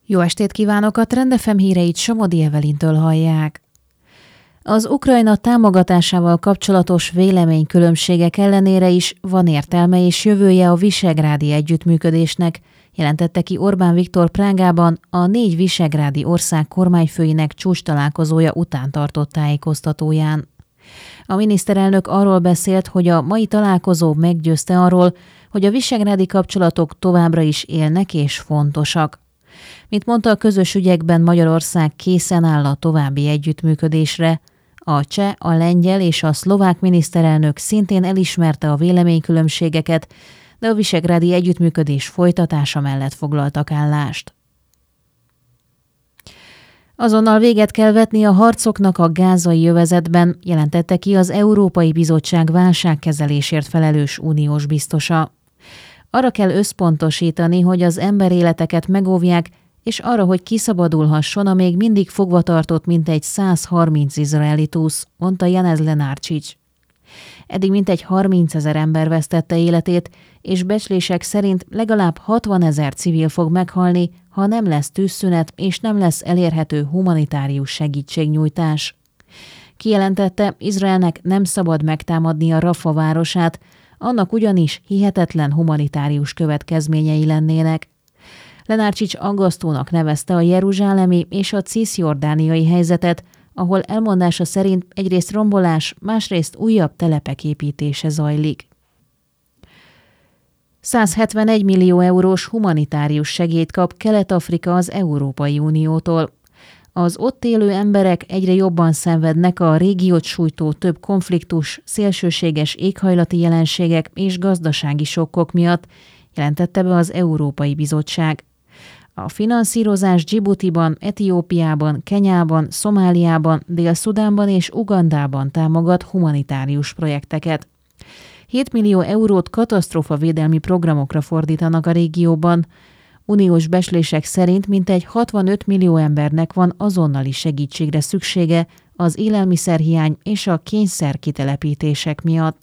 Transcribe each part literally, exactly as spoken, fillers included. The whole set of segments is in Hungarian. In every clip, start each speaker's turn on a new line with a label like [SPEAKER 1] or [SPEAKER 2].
[SPEAKER 1] Jó estét kívánok, a Trend ef em híreit Somodi Evelintől hallják. Az Ukrajna támogatásával kapcsolatos véleménykülönbségek ellenére is van értelme és jövője a visegrádi együttműködésnek, jelentette ki Orbán Viktor Prágában a négy visegrádi ország kormányfőinek csúcstalálkozója után tartott tájékoztatóján. A miniszterelnök arról beszélt, hogy a mai találkozó meggyőzte arról, hogy a visegrádi kapcsolatok továbbra is élnek és fontosak. Mint mondta, a közös ügyekben Magyarország készen áll a további együttműködésre. A cseh, a lengyel és a szlovák miniszterelnök szintén elismerte a véleménykülönbségeket, de a visegrádi együttműködés folytatása mellett foglaltak állást. Azonnal véget kell vetni a harcoknak a gázai övezetben, jelentette ki az Európai Bizottság válságkezelésért felelős uniós biztosa. Arra kell összpontosítani, hogy az emberéleteket megóvják, és arra, hogy kiszabadulhasson a még mindig fogvatartott mintegy száz harminc izraeli túsz, mondta Janez Lenárcsics. Eddig mintegy harmincezer ember vesztette életét, és becslések szerint legalább hatvanezer civil fog meghalni, ha nem lesz tűzszünet és nem lesz elérhető humanitárius segítségnyújtás. Kijelentette, Izraelnek nem szabad megtámadni a Rafa városát, annak ugyanis hihetetlen humanitárius következményei lennének. Lenárcsics aggasztónak nevezte a jeruzsálemi és a ciszjordániai helyzetet, ahol elmondása szerint egyrészt rombolás, másrészt újabb telepek építése zajlik. száz hetvenegy millió eurós humanitárius segélyt kap Kelet-Afrika az Európai Uniótól. Az ott élő emberek egyre jobban szenvednek a régiót sújtó több konfliktus, szélsőséges éghajlati jelenségek és gazdasági sokkok miatt, jelentette be az Európai Bizottság. A finanszírozás Dzsibutiban, Etiópiában, Kenyában, Szomáliában, Dél-Szudánban és Ugandában támogat humanitárius projekteket. hét millió eurót katasztrófavédelmi programokra fordítanak a régióban. Uniós becslések szerint mintegy hatvanöt millió embernek van azonnali segítségre szüksége az élelmiszerhiány és a kényszer kitelepítések miatt.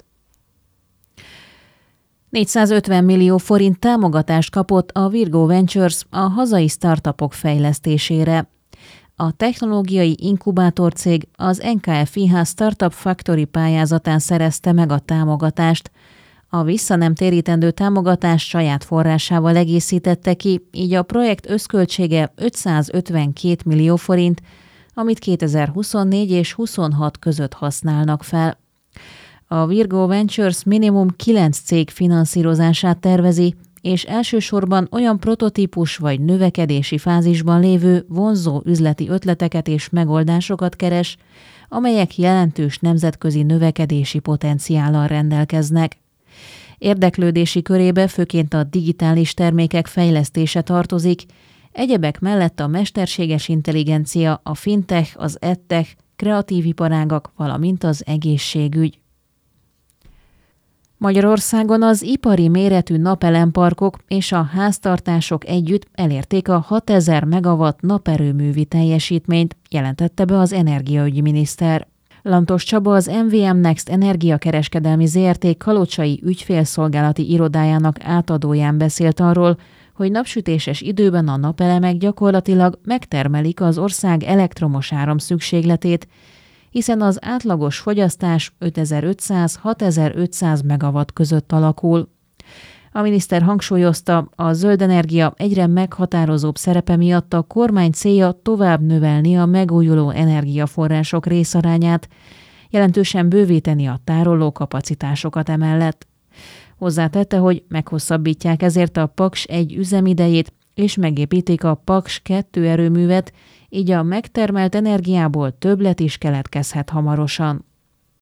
[SPEAKER 1] négyszázötven millió forint támogatást kapott a Virgo Ventures a hazai startupok fejlesztésére. A technológiai inkubátorcég az en ká ef i há Startup Factory pályázatán szerezte meg a támogatást. A visszanemtérítendő támogatást saját forrásával egészítette ki, így a projekt összköltsége ötszázötvenkét millió forint, amit kétezer-huszonnégy és huszonhat között használnak fel. A Virgo Ventures minimum kilenc cég finanszírozását tervezi, és elsősorban olyan prototípus vagy növekedési fázisban lévő vonzó üzleti ötleteket és megoldásokat keres, amelyek jelentős nemzetközi növekedési potenciállal rendelkeznek. Érdeklődési körébe főként a digitális termékek fejlesztése tartozik, egyebek mellett a mesterséges intelligencia, a fintech, az edtech, kreatív iparágak, valamint az egészségügy. Magyarországon az ipari méretű napelemparkok és a háztartások együtt elérték a hatezer megawatt naperőművi teljesítményt, jelentette be az energiaügyi miniszter. Lantos Csaba, az em vé em Next Energiakereskedelmi zé er té kalocsai ügyfélszolgálati irodájának átadóján beszélt arról, hogy napsütéses időben a napelemek gyakorlatilag megtermelik az ország elektromos áram szükségletét, hiszen az átlagos fogyasztás ötezer-ötszáz-hatezer-ötszáz megawatt között alakul. A miniszter hangsúlyozta, a zöld energia egyre meghatározóbb szerepe miatt a kormány célja tovább növelni a megújuló energiaforrások részarányát, jelentősen bővíteni a tároló kapacitásokat emellett. Hozzátette, hogy meghosszabbítják ezért a Paks egy üzemidejét, és megépítik a Paks kettő erőművet, így a megtermelt energiából többlet is keletkezhet hamarosan.